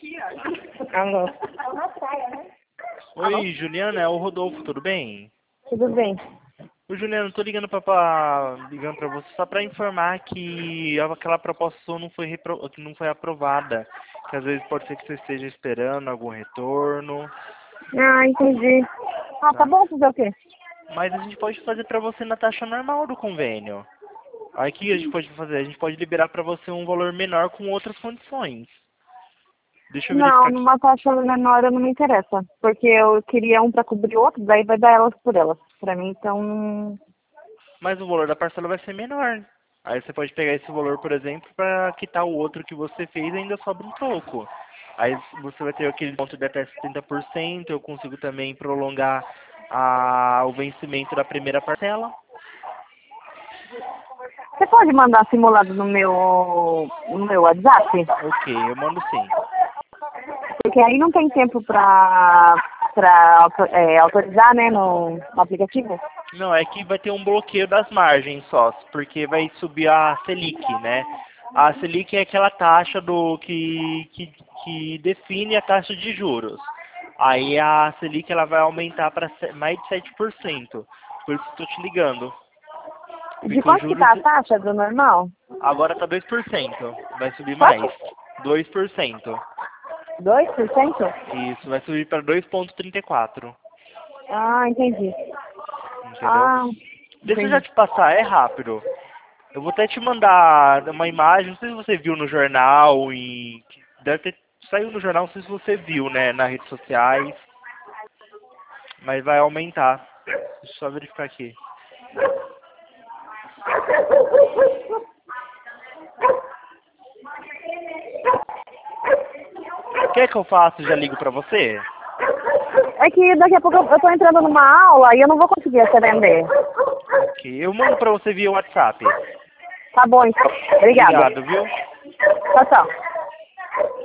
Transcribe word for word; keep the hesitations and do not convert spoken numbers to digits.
Alô. Oi, Juliana, é o Rodolfo, tudo bem? Tudo bem? Ô, Juliana, tô ligando pra, pra, ligando pra você só pra informar que aquela proposta sua não foi, repro, que não foi aprovada. Que às vezes pode ser que você esteja esperando algum retorno. Ah, entendi. Ah, tá Tá? bom, fazer o quê? Mas a gente pode fazer pra você na taxa normal do convênio. Aí que a gente pode fazer? A gente pode liberar pra você um valor menor com outras condições. Deixa eu Não, verificar aqui. numa taxa menor eu não me interessa. Porque eu queria um pra cobrir o outro, daí vai dar elas por elas. Pra mim, então... Mas o valor da parcela vai ser menor. Aí você pode pegar esse valor, por exemplo, para quitar o outro que você fez e ainda sobra um pouco. Aí você vai ter aquele ponto de até setenta por cento. Eu consigo também prolongar a, o vencimento da primeira parcela. Você pode mandar simulado no meu, no meu WhatsApp? Ok, eu mando sim. Porque aí não tem tempo pra, pra auto- é, autorizar, né, no, no aplicativo. Não, é que vai ter um bloqueio das margens só, porque vai subir a Selic, né? A Selic é aquela taxa do que, que, que define a taxa de juros. Aí a Selic ela vai aumentar para mais de sete por cento. Por isso que estou te ligando. De Porque os quanto que juros tá a taxa do normal? agora tá dois por cento. Vai subir mais. Quanto? dois por cento. Dois por cento? Isso, vai subir para dois vírgula trinta e quatro. Ah, entendi. Entendeu? Ah, Deixa eu já entendi. te passar, é rápido. Eu vou até te mandar uma imagem, não sei se você viu no jornal, e deve ter saiu no jornal, não sei se você viu, né, nas redes sociais, mas vai aumentar. Deixa eu só verificar aqui. Quer que eu faça? Já ligo pra você? É que daqui a pouco eu eu tô entrando numa aula e eu não vou conseguir atender. Ok, eu mando pra você via WhatsApp. Tá bom, então. Obrigada. Obrigado, viu? Tchau, tchau.